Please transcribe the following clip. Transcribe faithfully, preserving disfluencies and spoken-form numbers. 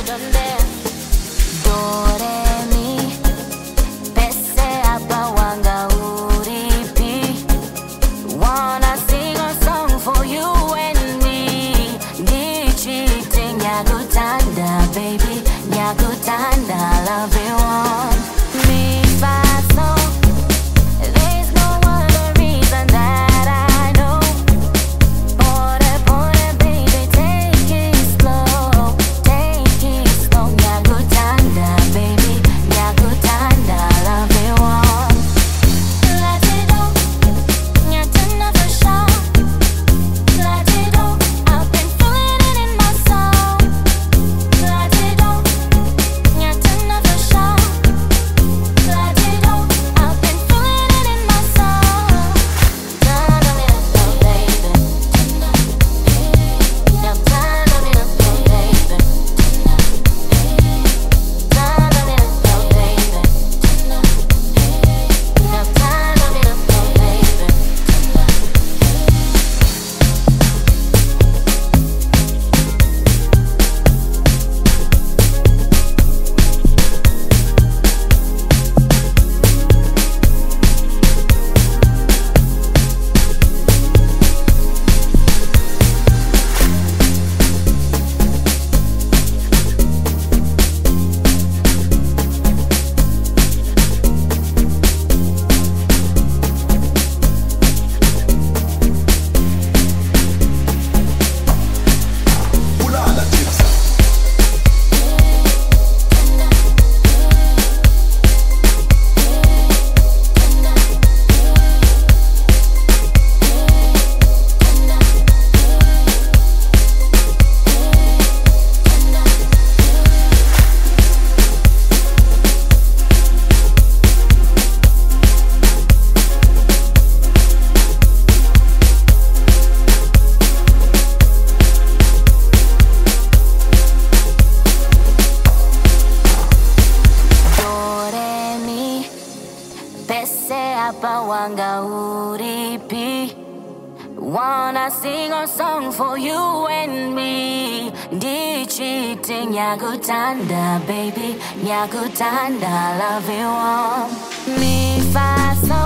donde do re mi pese apa wanga uripi. Wanna sing a song for you and me. Dichite nyakutanda baby, nyakutanda love you on me fast so. There's no other reason that I know. Pore pore baby, take it slow, take it slow. Nyakutanda baby, nyakutanda love you on. Let it go, nyatana for sure. Let it go, I've been feeling it in my soul. Let it go, nyatana for sure. Let it go, I've been feeling it in my soul. Turn on me up, oh baby. Now turn on me up, oh baby. Turn on me up, oh baby. Now turn on me up, oh baby. Ulala chips. Do re mi pese apa wanga uripi. Wanna sing a song for you and me. Dichite nyakutanda baby, nyakutanda love you on me fast so.